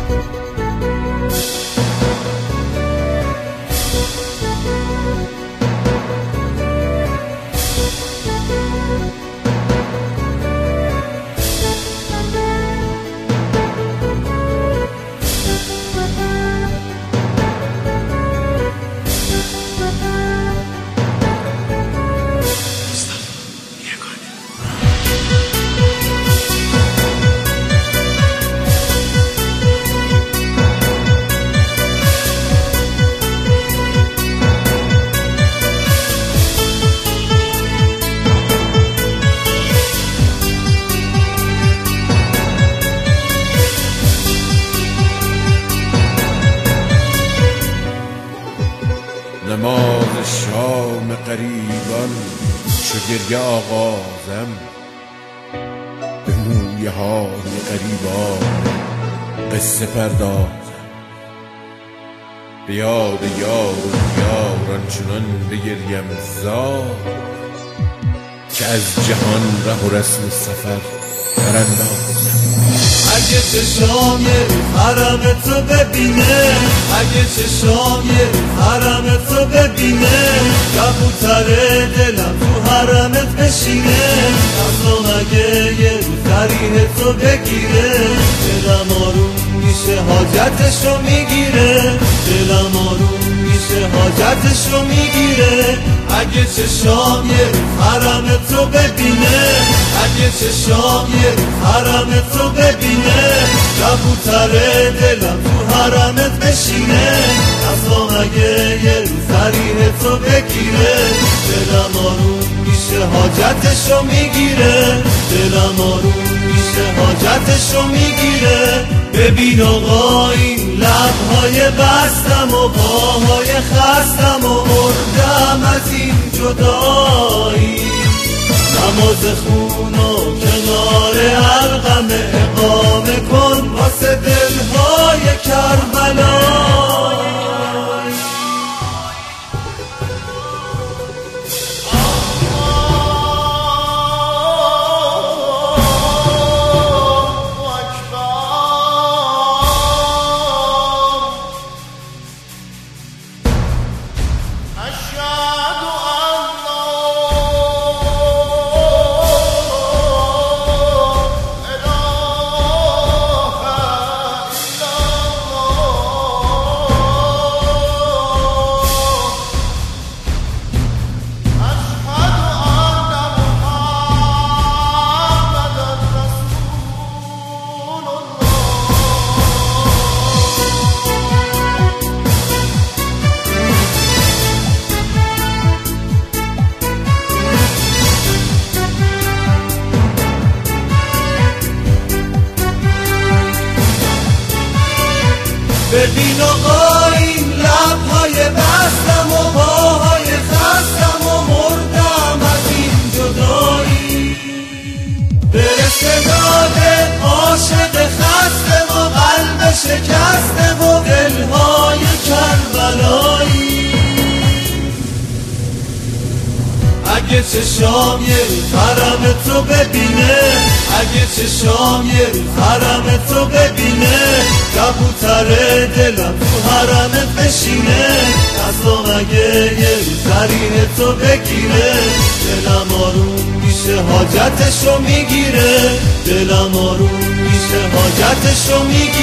نماز شام غریبان چو گریه آغازم، به مویه های غریبان قصه پردازم. به یاد یار و یاران چنان بگریم زار، که از جهان ره و رسم سفر براندازم. اگه چشام یه حرم تو ببینه، اگه چشام یه حرم تو ببینه، کبوتر دلم تو حرمت بشینه. اصلا اگه یه روز تریه تو بگیره، دلم آروم میشه حاجتشو میگیره، دلم آروم میشه حاجتشو میگیره. اگه چشام یه حرم تو ببینه، اگه چشام یه حرم تو ببینه، کبوتر دلم تو حرمت بشینه. اصلا اگه یه روز تریه تو بگیره، دلم آروم میشه حاجتشو میگیره، دلم آروم میشه حاجتشو میگیره. ببین آقا این لبهای بستم و پاهای خستم و مردم از این جدایی. نماز خون و کنار القم اقامه کن واسه دلهای کربلا. ببین آقا این لبهای بستم و پاهای خستم و مردم از این جدایی. برسه داده عاشق خسته و قلب شکسته و دلهای کربلایی. اگه چشام یه حرم تو ببینه، اگه چشام یه حرم تو ببینه، کبوتر دلم تو حرمت بشینه. اصلا اگه یه تریه تو بگیره، دلم آروم میشه حاجتشو میگیره، دلم آروم میشه حاجتشو میگیره.